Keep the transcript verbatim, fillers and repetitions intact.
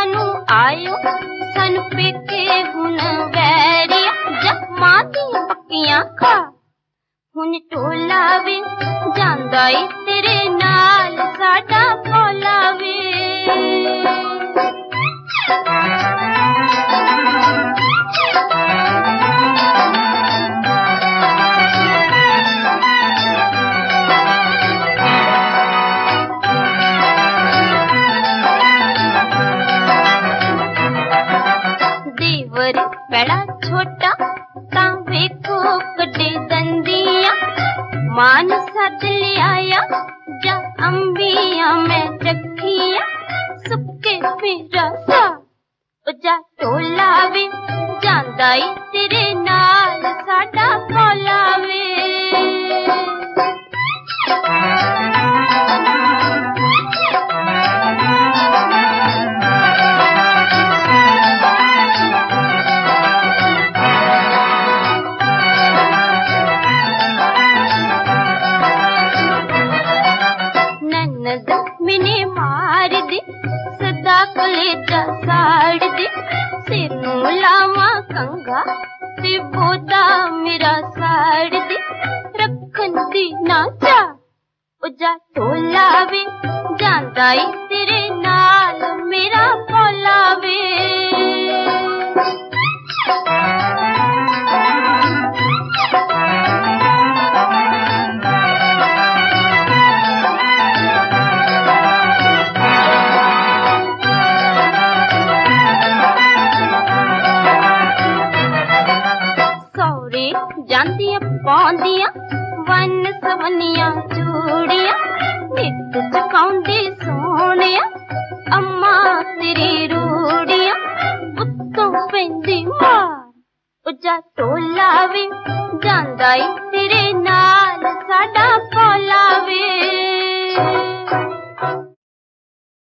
नू आयो सन पेके हुन वैरिया जमा दी पक्कियां खा हुन टोला वे जांदा ए तेरे नाल साडा भोला वे। देवर बड़ा छोटा ता वेखो कटे दंदिया मान सद ले आया जा अंबिया मैं चखिया सुके मेरा सा जा टोला वे जांदा ए तेरे नाल साडा भोला वे। मैंने मार दे सदा कलेजा साड़ दे सिर नू लावा कंगा ते बोदा मेरा साड़ दे रखन दी ना चा ओ जा टोला वे जांदा ए तेरे नाल मेरा भोला वे। जांदियां पौंदियां वन सवनियां चूड़ियां नित चकाउंदी सोहणिया अम्मा तेरी रूड़ियां उत्तों पैंदी मार ओ जा टोला वे जांदा ए तेरे नाल साडा भोला वे।